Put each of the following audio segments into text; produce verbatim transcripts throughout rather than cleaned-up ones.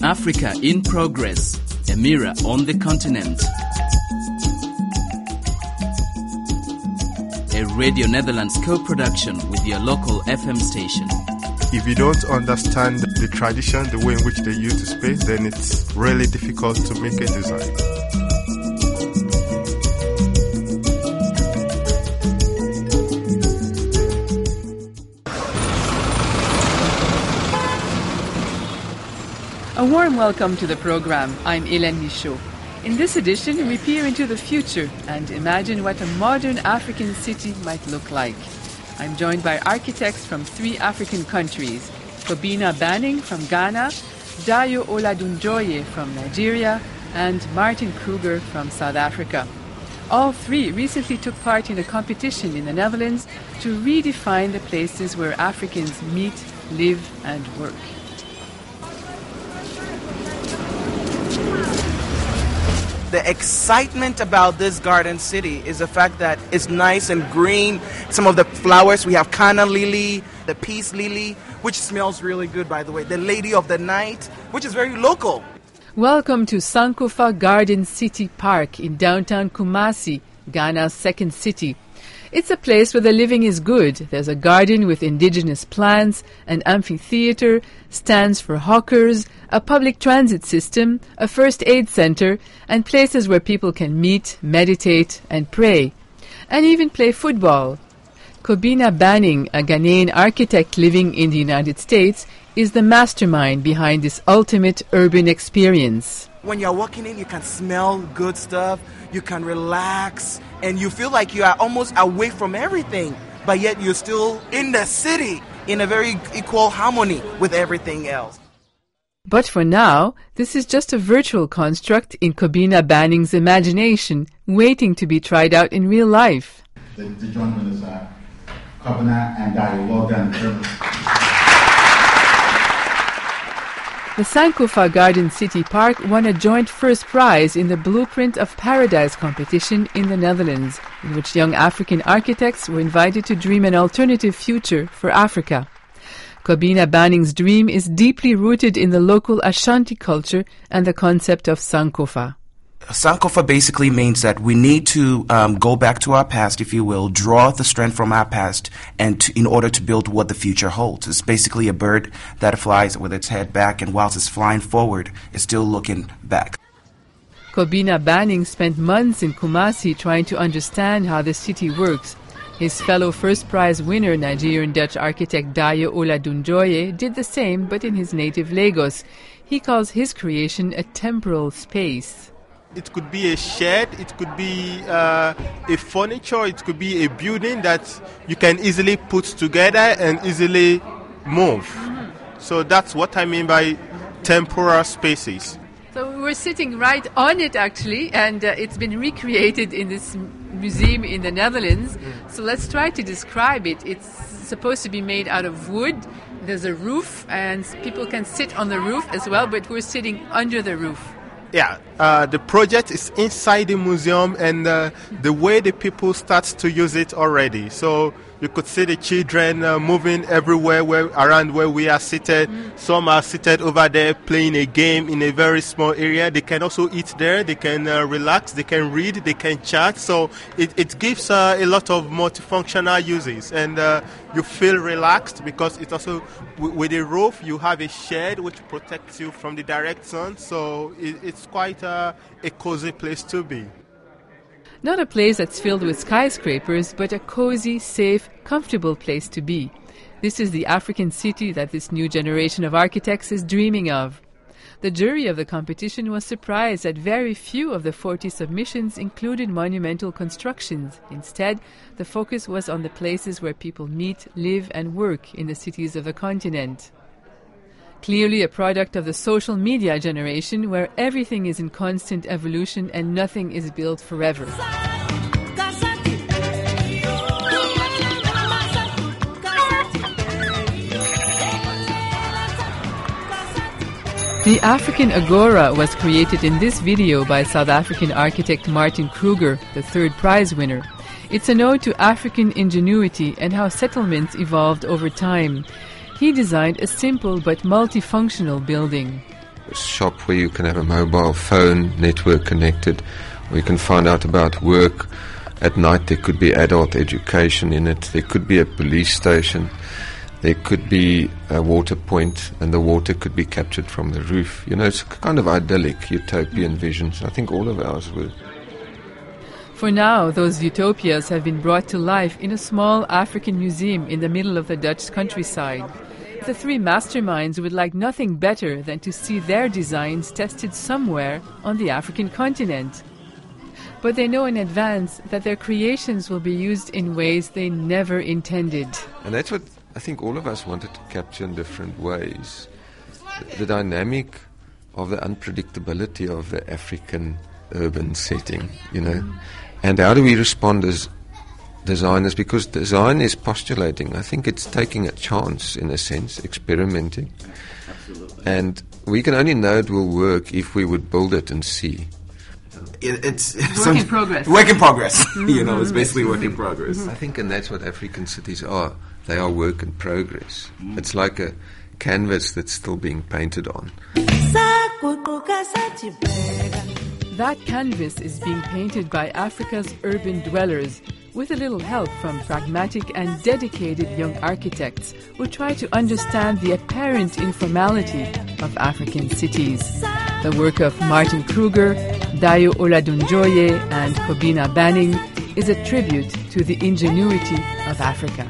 Africa in Progress, a mirror on the continent. A Radio Netherlands co-production with your local F M station. If you don't understand the tradition, the way in which they use the space, then it's really difficult to make a design. A warm welcome to the program. I'm Hélène Michaud. In this edition, we peer into the future and imagine what a modern African city might look like. I'm joined by architects from three African countries: Kobina Banning from Ghana, Dayo Oladunjoye from Nigeria, and Martin Kruger from South Africa. All three recently took part in a competition in the Netherlands to redefine the places where Africans meet, live, and work. The excitement about this garden city is the fact that it's nice and green. Some of the flowers, we have Kana lily, the peace lily, which smells really good, by the way. The lady of the night, which is very local. Welcome to Sankofa Garden City Park in downtown Kumasi, Ghana's second city. It's a place where the living is good. There's a garden with indigenous plants, an amphitheater, stands for hawkers, a public transit system, a first aid center, and places where people can meet, meditate, and pray, and even play football. Kobina Banning, a Ghanaian architect living in the United States, is the mastermind behind this ultimate urban experience. When you're walking in, you can smell good stuff, you can relax, and you feel like you are almost away from everything, but yet you're still in the city in a very equal harmony with everything else. But for now, this is just a virtual construct in Kobina Banning's imagination, waiting to be tried out in real life. The, the gentlemen is uh, Kobina and Dayo. Well done. The Sankofa Garden City Park won a joint first prize in the Blueprint of Paradise competition in the Netherlands, in which young African architects were invited to dream an alternative future for Africa. Kobina Banning's dream is deeply rooted in the local Ashanti culture and the concept of Sankofa. Sankofa basically means that we need to um, go back to our past, if you will, draw the strength from our past, and to, in order to build what the future holds. It's basically a bird that flies with its head back, and whilst it's flying forward, it's still looking back. Kobina Banning spent months in Kumasi trying to understand how the city works. His fellow first prize winner, Nigerian-Dutch architect Dayo Oladunjoye, did the same, but in his native Lagos. He calls his creation a temporal space. It could be a shed, it could be uh, a furniture, it could be a building that you can easily put together and easily move. Mm-hmm. So that's what I mean by temporal spaces. So we're sitting right on it actually, and uh, it's been recreated in this museum in the Netherlands. Mm. So let's try to describe it. It's supposed to be made out of wood. There's a roof and people can sit on the roof as well, but we're sitting under the roof. Yeah, uh, the project is inside the museum, and uh, the way the people start to use it already. So you could see the children uh, moving everywhere where, around where we are seated. Mm. Some are seated over there playing a game in a very small area. They can also eat there. They can uh, relax. They can read. They can chat. So it, it gives uh, a lot of multifunctional uses. And uh, you feel relaxed because it also, w- with a roof, you have a shade which protects you from the direct sun. So it, it's quite uh, a cozy place to be. Not a place that's filled with skyscrapers, but a cozy, safe, comfortable place to be. This is the African city that this new generation of architects is dreaming of. The jury of the competition was surprised that very few of the forty submissions included monumental constructions. Instead, the focus was on the places where people meet, live, and work in the cities of the continent. Clearly a product of the social media generation where everything is in constant evolution and nothing is built forever. The African Agora was created in this video by South African architect Martin Kruger, the third prize winner. It's an ode to African ingenuity and how settlements evolved over time. He designed a simple but multifunctional building. a shop where you can have a mobile phone network connected, or you can find out about work. At night there could be adult education in it. There could be a police station. There could be a water point, and the water could be captured from the roof. You know, it's kind of idyllic, utopian visions. I think all of ours were. For now, those utopias have been brought to life in a small African museum in the middle of the Dutch countryside. The three masterminds would like nothing better than to see their designs tested somewhere on the African continent. But they know in advance that their creations will be used in ways they never intended. And that's what I think all of us wanted to capture in different ways. The, the dynamic of the unpredictability of the African urban setting, you know. Mm. And how do we respond as designers? Because design is postulating. I think it's taking a chance, in a sense, experimenting. Absolutely. And we can only know it will work if we would build it and see. It, it's work some, in progress. Work in progress. Mm-hmm. You know, it's basically work in progress. Mm-hmm. I think, and that's what African cities are. They are work in progress. Mm. It's like a canvas that's still being painted on. That canvas is being painted by Africa's urban dwellers with a little help from pragmatic and dedicated young architects who try to understand the apparent informality of African cities. The work of Martin Kruger, Dayo Oladunjoye and Kobina Banning is a tribute to the ingenuity of Africa.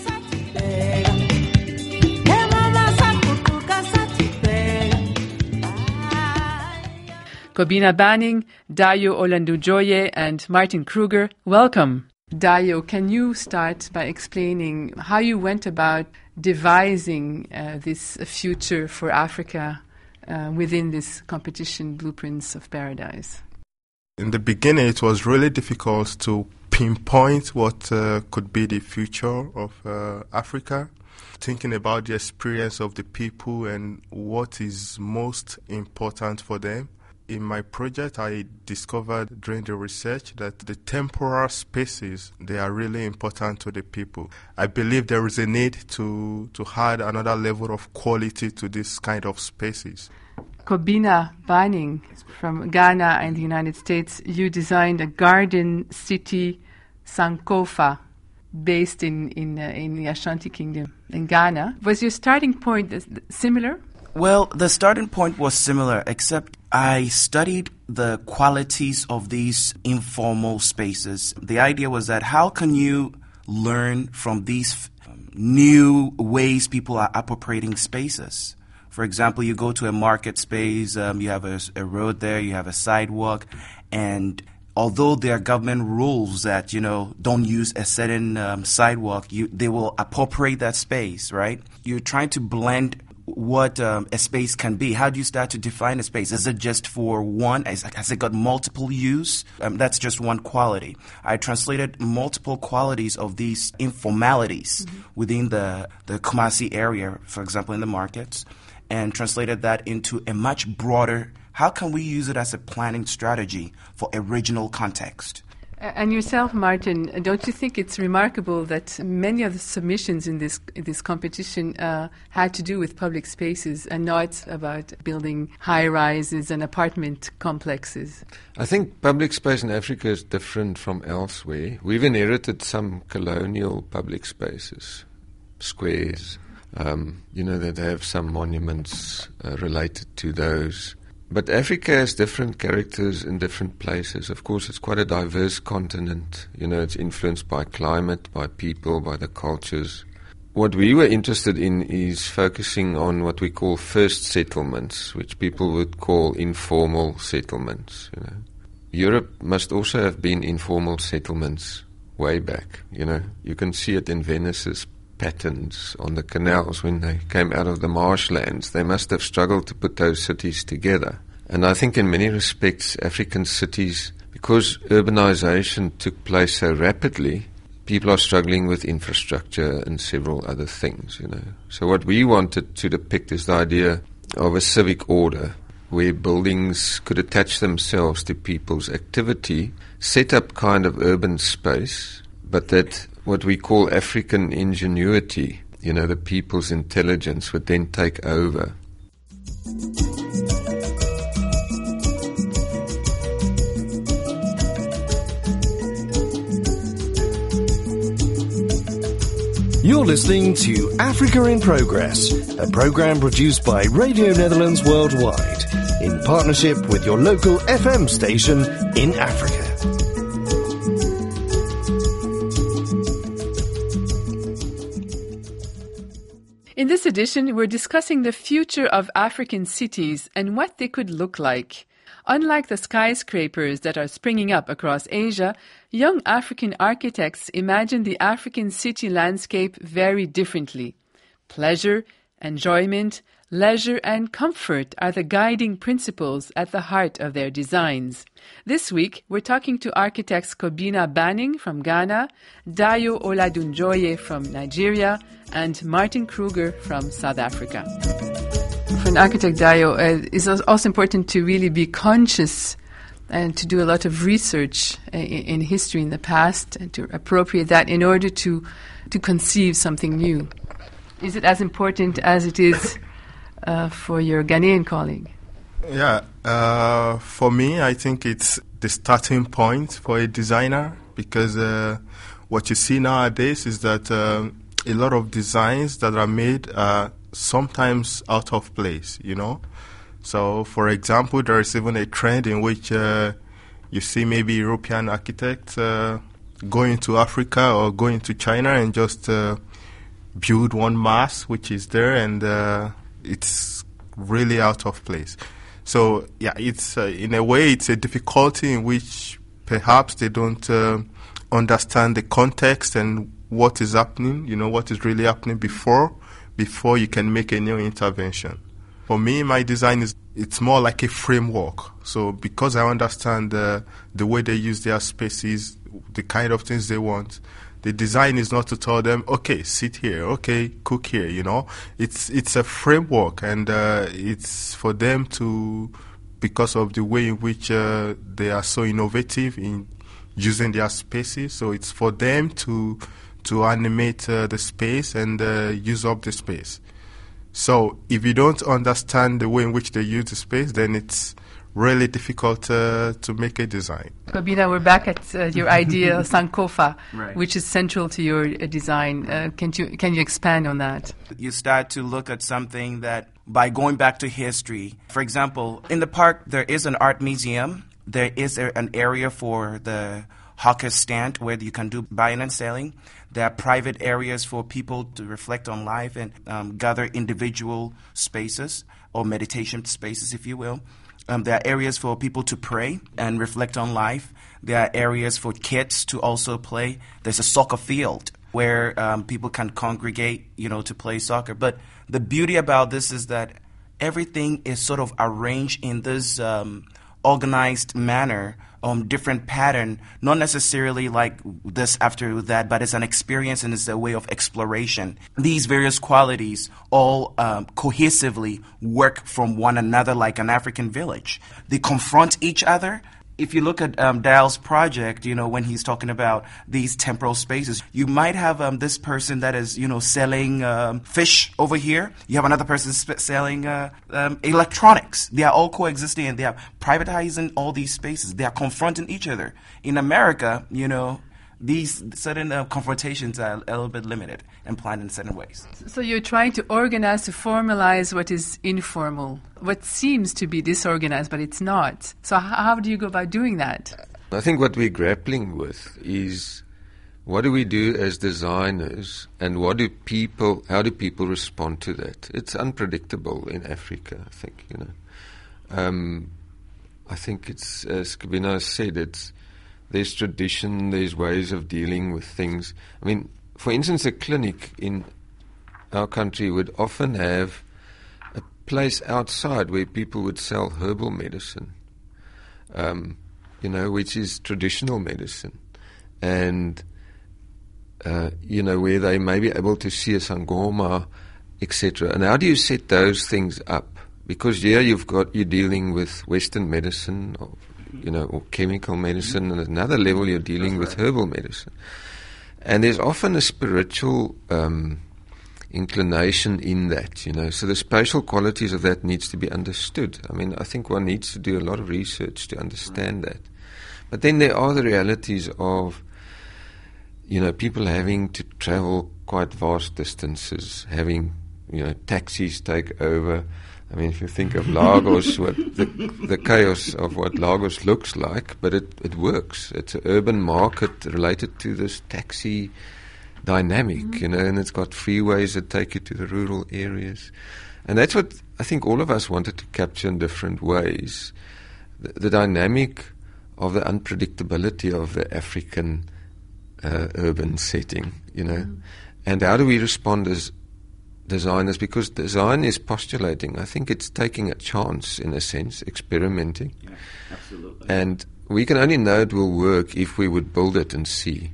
Kobina Banning, Dayo Oladunjoye and Martin Kruger, welcome. Dayo, can you start by explaining how you went about devising uh, this future for Africa uh, within this competition, Blueprints of Paradise? In the beginning, it was really difficult to pinpoint what uh, could be the future of uh, Africa, thinking about the experience of the people and what is most important for them. In my project, I discovered during the research that the temporal spaces, they are really important to the people. I believe there is a need to, to add another level of quality to this kind of spaces. Kobina Banning from Ghana and the United States, you designed a garden city, Sankofa, based in, in, uh, in the Ashanti Kingdom in Ghana. Was your starting point similar? Well, the starting point was similar, except I studied the qualities of these informal spaces. The idea was that how can you learn from these new ways people are appropriating spaces? For example, you go to a market space, um, you have a, a road there, you have a sidewalk, and although there are government rules that, you know, don't use a certain um, sidewalk, you, they will appropriate that space, right? You're trying to blend what um, a space can be. How do you start to define a space? Is it just for one? Is, has it got multiple use? Um, that's just one quality. I translated multiple qualities of these informalities mm-hmm. within the, the Kumasi area, for example, in the markets, and translated that into a much broader, how can we use it as a planning strategy for a regional context? And yourself, Martin, don't you think it's remarkable that many of the submissions in this in this competition uh, had to do with public spaces and not about building high-rises and apartment complexes? I think public space in Africa is different from elsewhere. We've inherited some colonial public spaces, squares, um, you know, that have some monuments uh, related to those. But Africa has different characters in different places. Of course, it's quite a diverse continent. You know, it's influenced by climate, by people, by the cultures. What we were interested in is focusing on what we call first settlements, which people would call informal settlements. You know, Europe must also have been informal settlements way back. You know, you can see it in Venice's patterns on the canals when they came out of the marshlands. They must have struggled to put those cities together. And I think in many respects, African cities, because urbanization took place so rapidly, people are struggling with infrastructure and several other things, you know. So what we wanted to depict is the idea of a civic order where buildings could attach themselves to people's activity, set up kind of urban space, but that what we call African ingenuity, you know, the people's intelligence would then take over. You're listening to Africa in Progress, a program produced by Radio Netherlands Worldwide, in partnership with your local F M station in Africa. In this edition, we're discussing the future of African cities and what they could look like. Unlike the skyscrapers that are springing up across Asia, young African architects imagine the African city landscape very differently. Pleasure, enjoyment, leisure and comfort are the guiding principles at the heart of their designs. This week, we're talking to architects Kobina Banning from Ghana, Dayo Oladunjoye from Nigeria, and Martin Kruger from South Africa. For an architect, Dayo, uh, it's also important to really be conscious and to do a lot of research in, in history in the past and to appropriate that in order to, to conceive something new. Is it as important as it is uh, for your Ghanaian colleague? Yeah, uh, for me, I think it's the starting point for a designer because uh, what you see nowadays is that uh, a lot of designs that are made are sometimes out of place, you know. So, for example, there is even a trend in which uh, you see maybe European architects uh, going to Africa or going to China and just uh, build one mass which is there, and uh, it's really out of place. So, yeah, it's uh, in a way it's a difficulty in which perhaps they don't uh, understand the context and what is happening, you know, what is really happening before. before you can make a new intervention. For me, my design is, it's more like a framework. So because I understand uh, the way they use their spaces, the kind of things they want, the design is not to tell them, okay, sit here, okay, cook here, you know. It's it's a framework, and uh, it's for them to, because of the way in which uh, they are so innovative in using their spaces, so it's for them to to animate uh, the space and uh, use up the space. So if you don't understand the way in which they use the space, then it's really difficult uh, to make a design. Kobina, we're back at uh, your idea, Sankofa, right, which is central to your uh, design. Uh, can you can you expand on that? You start to look at something that, by going back to history, for example, in the park there is an art museum. There is a, an area for the hawker's stand where you can do buying and selling. There are private areas for people to reflect on life and um, gather individual spaces or meditation spaces, if you will. Um, there are areas for people to pray and reflect on life. There are areas for kids to also play. There's a soccer field where um, people can congregate, you know, to play soccer. But the beauty about this is that everything is sort of arranged in this um, organized manner, um, different pattern, not necessarily like this after that, but it's an experience and it's a way of exploration. These various qualities all um, cohesively work from one another like an African village. They confront each other. If you look at um, Dale's project, you know, when he's talking about these temporal spaces, you might have um, this person that is, you know, selling um, fish over here. You have another person sp- selling uh, um, electronics. They are all coexisting and they are privatizing all these spaces. They are confronting each other. In America, you know, these certain uh, confrontations are a little bit limited and planned in certain ways. So you're trying to organize, to formalize what is informal, what seems to be disorganized, but it's not. So h- how do you go about doing that? I think what we're grappling with is what do we do as designers, and what do people, how do people respond to that? It's unpredictable in Africa, I think, you know. Um, I think it's, as Kobina said, it's there's tradition, there's ways of dealing with things. I mean, for instance, a clinic in our country would often have a place outside where people would sell herbal medicine, um, you know, which is traditional medicine. And, uh, you know, where they may be able to see a sangoma, et cetera. And how do you set those things up? Because here you've got, you're dealing with Western medicine, or, you know, or chemical medicine, and at another level you're dealing That's with right. herbal medicine. And there's often a spiritual um, inclination in that, you know. So the spatial qualities of that needs to be understood. I mean, I think one needs to do a lot of research to understand that. But then there are the realities of, you know, people having to travel quite vast distances, having, you know, taxis take over. I mean, if you think of Lagos, what the, the chaos of what Lagos looks like, but it, it works. It's an urban market related to this taxi dynamic, mm-hmm. you know, and it's got freeways that take you to the rural areas. And that's what I think all of us wanted to capture in different ways. The, the dynamic of the unpredictability of the African uh, urban setting, you know. Mm-hmm. And how do we respond as designers? Because design is postulating. I think it's taking a chance, in a sense, experimenting. Yeah, absolutely. And we can only know it will work if we would build it and see.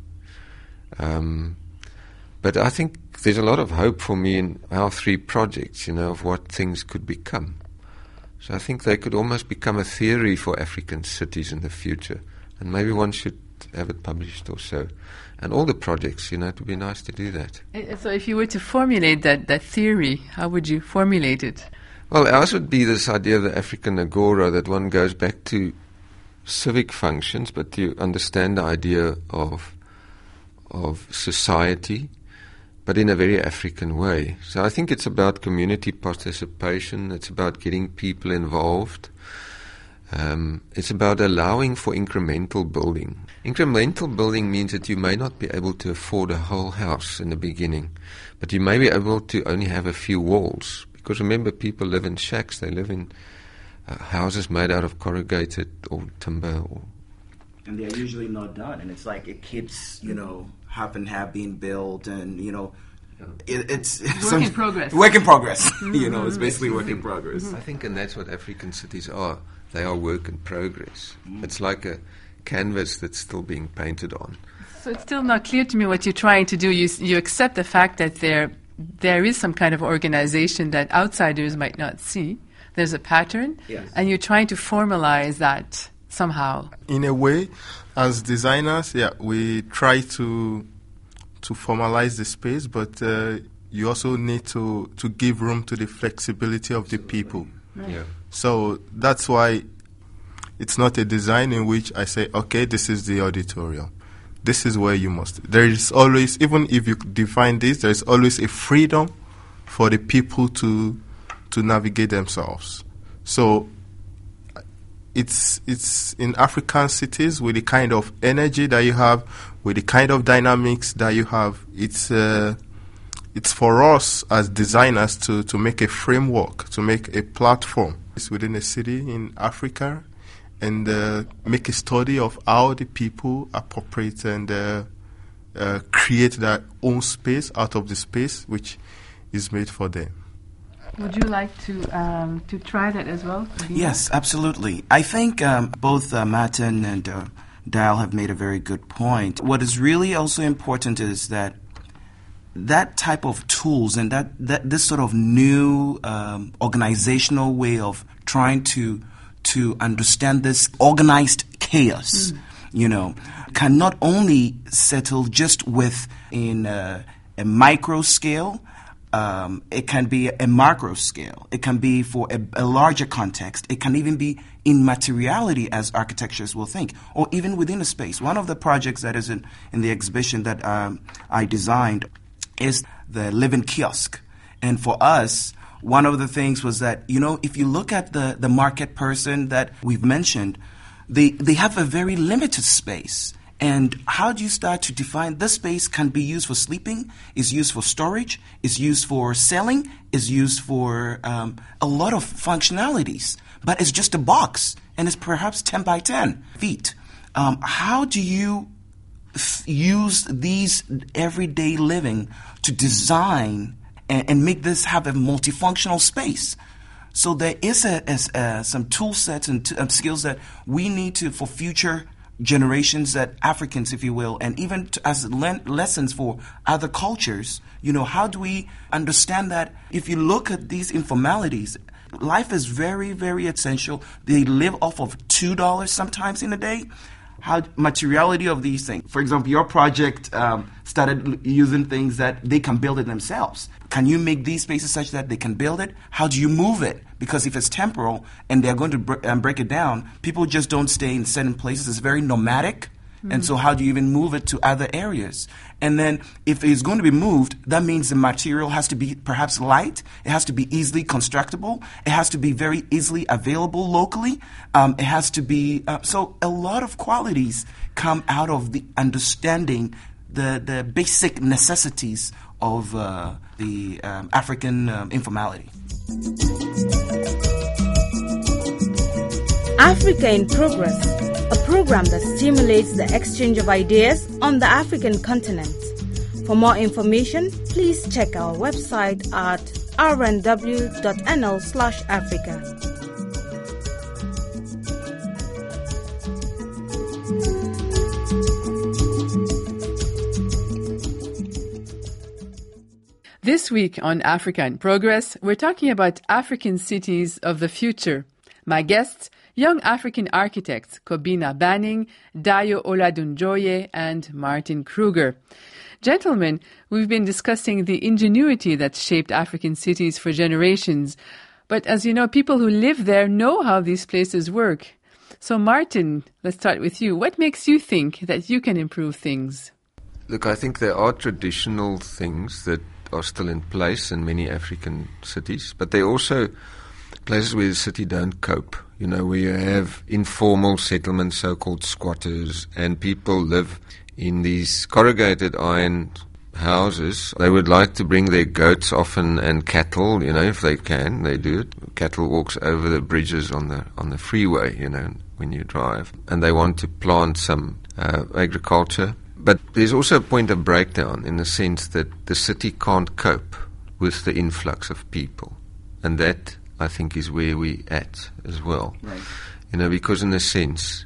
Um, but I think there's a lot of hope for me in our three projects, you know, of what things could become. So I think they could almost become a theory for African cities in the future. And maybe one should have it published or so. And all the projects, you know, it would be nice to do that. So if you were to formulate that, that theory, how would you formulate it? Well, ours would be this idea of the African agora, that one goes back to civic functions, but to understand the idea of of society, but in a very African way. So I think it's about community participation. It's about getting people involved. Um, it's about allowing for incremental building. Incremental building means that you may not be able to afford a whole house in the beginning, but you may be able to only have a few walls. Because remember, people live in shacks. They live in uh, houses made out of corrugated or timber. Or and they're usually not done. And it's like it keeps, you know, half and half being built, and, you know, It, it's work some, in progress. Work in progress. Mm-hmm. You know, it's basically work in progress. Mm-hmm. I think, and that's what African cities are. They are work in progress. Mm-hmm. It's like a canvas that's still being painted on. So it's still not clear to me what you're trying to do. You you accept the fact that there there is some kind of organization that outsiders might not see. There's a pattern, yes. And you're trying to formalize that somehow. In a way, as designers, yeah, we try to. to formalize the space, but uh, you also need to, to give room to the flexibility of the people. Right. Yeah. So that's why it's not a design in which I say, okay, this is the auditorium. This is where you must. There is always, even if you define this, there is always a freedom for the people to to navigate themselves. So it's it's in African cities with the kind of energy that you have, with the kind of dynamics that you have, it's uh, it's for us as designers to, to make a framework, to make a platform. It's within a city in Africa, and uh, make a study of how the people appropriate and uh, uh, create their own space out of the space which is made for them. Would you like to um, to try that as well? Yes, absolutely. I think um, both uh, Martin and uh, Dial have made a very good point. What is really also important is that that type of tools and that, that this sort of new um, organizational way of trying to to understand this organized chaos, mm. you know, can not only settle just with in a, a micro scale. Um, it can be a macro scale. It can be for a, a larger context. It can even be in materiality, as architectures will think, or even within a space. One of the projects that is in, in the exhibition that um, I designed is the living kiosk. And for us, one of the things was that, you know, if you look at the, the market person that we've mentioned, they, they have a very limited space. And how do you start to define this space can be used for sleeping, is used for storage, is used for selling, is used for um, a lot of functionalities. But it's just a box, and it's perhaps ten by ten feet. Um, how do you f- use these everyday living to design and, and make this have a multifunctional space? So there is a, a, a, some tool sets and t- um, skills that we need to for future generations, that Africans, if you will, and even to, as le- lessons for other cultures. You know, how do we understand that if you look at these informalities, life is very, very essential. They live off of two dollars sometimes in a day. How materiality of these things. For example, your project um, started l- using things that they can build it themselves. Can you make these spaces such that they can build it? How do you move it? Because if it's temporal and they're going to br- um, break it down, people just don't stay in certain places. It's very nomadic. Mm. And so how do you even move it to other areas? And then if it's going to be moved, that means the material has to be perhaps light. It has to be easily constructible. It has to be very easily available locally. Um, it has to be, uh, so a lot of qualities come out of the understanding the, the basic necessities of uh, the um, African um, informality. Africa in Progress, a program that stimulates the exchange of ideas on the African continent. For more information, please check our website at r n w dot n l slash africa. This week on Africa in Progress, we're talking about African cities of the future. My guests, young African architects Kobina Banning, Dayo Oladunjoye, and Martin Kruger. Gentlemen, we've been discussing the ingenuity that's shaped African cities for generations. But as you know, people who live there know how these places work. So Martin, let's start with you. What makes you think that you can improve things? Look, I think there are traditional things that are still in place in many African cities, but there are also places where the city don't cope. You know, where you have informal settlements, so-called squatters, and people live in these corrugated iron houses. They would like to bring their goats often and cattle, you know, if they can, they do it. Cattle walks over the bridges on the on the freeway, you know, when you drive. And they want to plant some uh, agriculture. But there's also a point of breakdown in the sense that the city can't cope with the influx of people. And that, I think, is where we're at as well. Right. You know, because in a sense,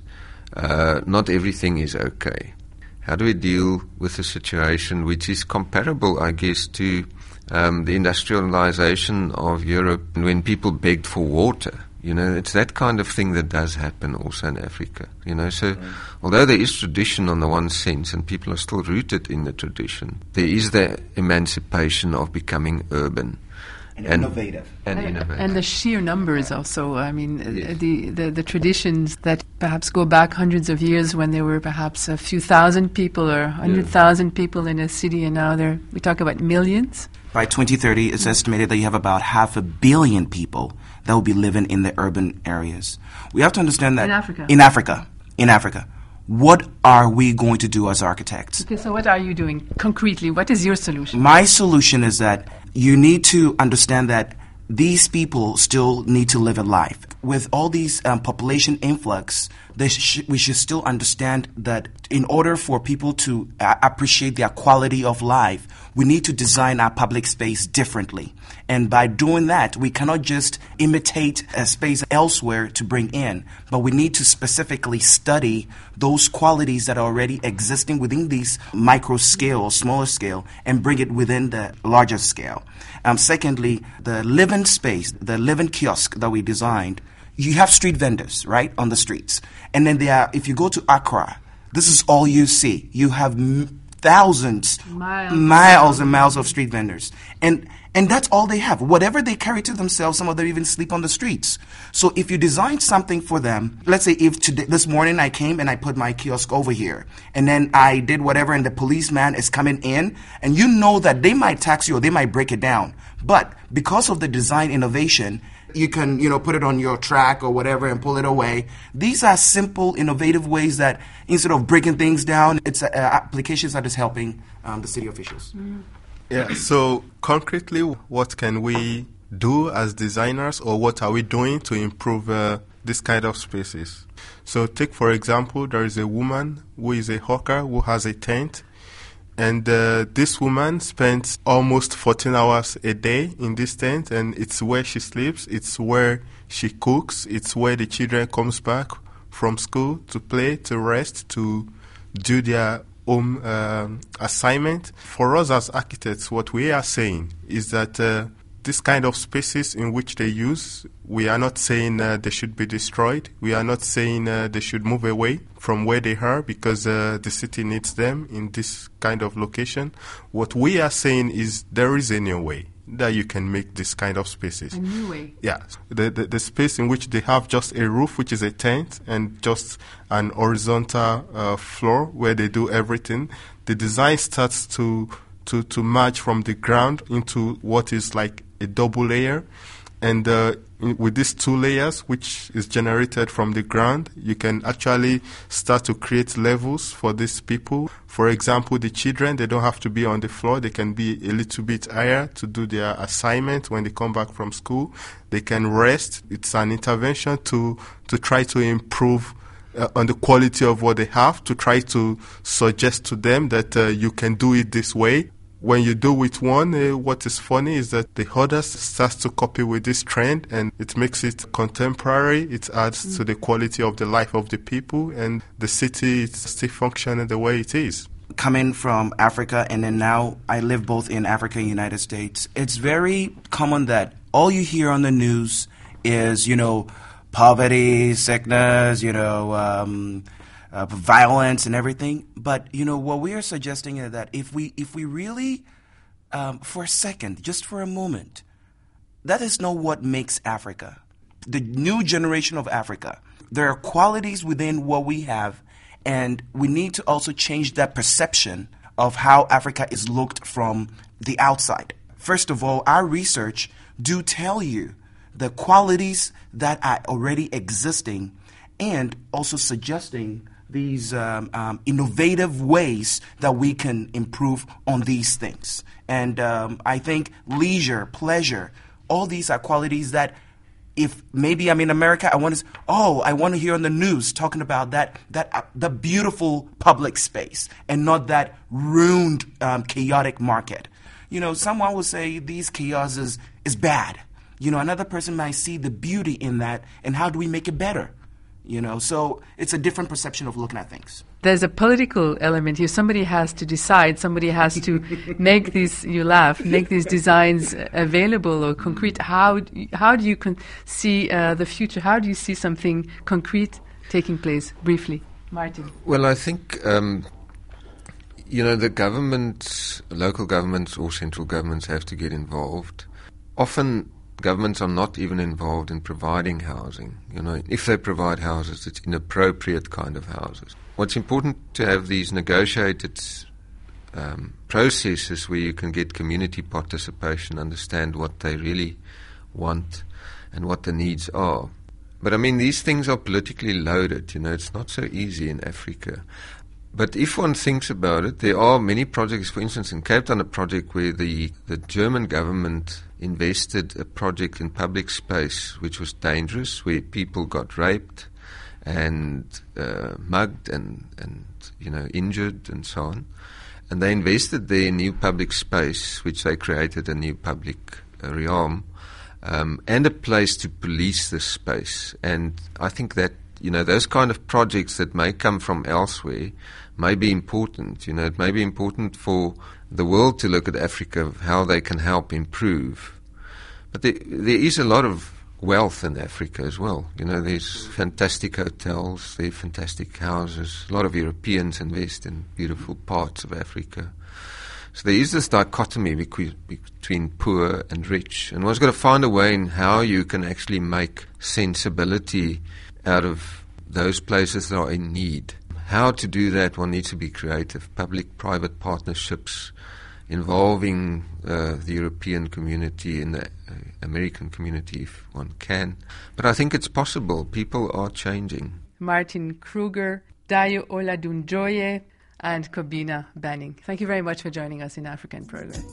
uh, not everything is okay. How do we deal with a situation which is comparable, I guess, to um, the industrialization of Europe when people begged for water? You know, it's that kind of thing that does happen also in Africa. You know, so right. Although there is tradition on the one sense and people are still rooted in the tradition, there is the emancipation of becoming urban. And, and innovative. And, and innovative. And the sheer numbers also. I mean, yes. the, the, the traditions that perhaps go back hundreds of years when there were perhaps a few thousand people or one hundred thousand yeah. people in a city, and now there we talk about millions. By twenty thirty, it's estimated that you have about half a billion people that will be living in the urban areas. We have to understand that... In Africa. In Africa. In Africa. What are we going to do as architects? Okay, so what are you doing concretely? What is your solution? My solution is that you need to understand that these people still need to live a life. With all these um, population influx, they sh- we should still understand that in order for people to uh, appreciate their quality of life, we need to design our public space differently. And by doing that, we cannot just imitate a space elsewhere to bring in, but we need to specifically study those qualities that are already existing within these micro scale or smaller scale and bring it within the larger scale. Um, secondly, the living space, the living kiosk that we designed, you have street vendors, right, on the streets. And then there are, if you go to Accra, this is all you see. You have m- thousands, miles. miles and miles of street vendors. And and that's all they have. Whatever they carry to themselves, some of them even sleep on the streets. So if you design something for them, let's say if today, this morning I came and I put my kiosk over here, and then I did whatever, and the policeman is coming in, and you know that they might tax you or they might break it down. But because of the design innovation, you can, you know, put it on your track or whatever and pull it away. These are simple, innovative ways that instead of breaking things down, it's uh, applications that is helping um, the city officials. Mm. Yeah, so concretely, what can we do as designers, or what are we doing to improve uh, this kind of spaces? So take, for example, there is a woman who is a hawker who has a tent. And uh, this woman spends almost fourteen hours a day in this tent, and it's where she sleeps, it's where she cooks, it's where the children comes back from school to play, to rest, to do their own um, assignment. For us as architects, what we are saying is that uh, this kind of spaces in which they use, we are not saying uh, they should be destroyed. We are not saying uh, they should move away from where they are because uh, the city needs them in this kind of location. What we are saying is there is a new way. that you can make this kind of spaces. A new way. Yeah. The, the, the space in which they have just a roof, which is a tent, and just an horizontal uh, floor where they do everything, the design starts to, to, to merge from the ground into what is like a double layer. And uh, in, with these two layers, which is generated from the ground, you can actually start to create levels for these people. For example, the children, they don't have to be on the floor. They can be a little bit higher to do their assignment when they come back from school. They can rest. It's an intervention to, to try to improve uh, on the quality of what they have, to try to suggest to them that uh, you can do it this way. When you do with one, uh, what is funny is that the others start to copy with this trend, and it makes it contemporary. It adds mm. to the quality of the life of the people, and the city is still functioning the way it is. Coming from Africa, and then now I live both in Africa and United States, it's very common that all you hear on the news is, you know, poverty, sickness, you know, um, Uh, violence and everything. But, you know, what we are suggesting is that if we if we really, um, for a second, just for a moment, that is not what makes Africa. The new generation of Africa, there are qualities within what we have, and we need to also change that perception of how Africa is looked from the outside. First of all, our research do tell you the qualities that are already existing, and also suggesting these um, um, innovative ways that we can improve on these things. And um, I think leisure, pleasure, all these are qualities that if maybe I'm in America, I want to, oh, I want to hear on the news talking about that, that uh, the beautiful public space and not that ruined, um, chaotic market. You know, someone will say these chaos is, is bad. You know, another person might see the beauty in that, and how do we make it better? You know, so it's a different perception of looking at things. There's a political element here. Somebody has to decide. Somebody has to make these, you laugh, make these designs available or concrete. How, how do you con- see uh, the future? How do you see something concrete taking place? Briefly, Martin. Well, I think, um, you know, the governments, local governments or central governments have to get involved. Often governments are not even involved in providing housing. You know, if they provide houses, it's inappropriate kind of houses. What's important to have these negotiated um, processes where you can get community participation, understand what they really want and what the needs are. But I mean, these things are politically loaded. You know, it's not so easy in Africa. But if one thinks about it, there are many projects. For instance, in Cape Town, a project where the, the German government invested a project in public space which was dangerous, where people got raped and uh, mugged and, and, you know, injured and so on. And they invested there in new public space, which they created a new public uh, realm, um, and a place to police this space. And I think that, you know, those kind of projects that may come from elsewhere may be important. You know, it may be important for the world to look at Africa, how they can help improve. But there, there is a lot of wealth in Africa as well. You know, there's fantastic hotels, there are fantastic houses. A lot of Europeans invest in beautiful parts of Africa. So there is this dichotomy between, between poor and rich. And one's got to find a way in how you can actually make sensibility out of those places that are in need. How to do that, one needs to be creative. Public-private partnerships involving uh, the European community and the uh, American community if one can. But I think it's possible. People are changing. Martin Kruger, Dayo Oladunjoye, and Kobina Banning. Thank you very much for joining us in Africa in Progress.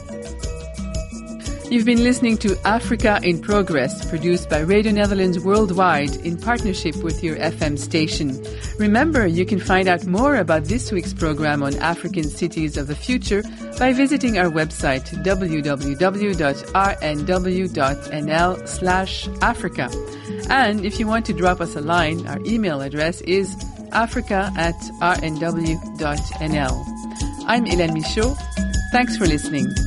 You've been listening to Africa in Progress, produced by Radio Netherlands Worldwide in partnership with your F M station. Remember, you can find out more about this week's program on African cities of the future by visiting our website, w w w dot r n w dot n l slash Africa. And if you want to drop us a line, our email address is africa at r n w dot n l. I'm Hélène Michaud. Thanks for listening.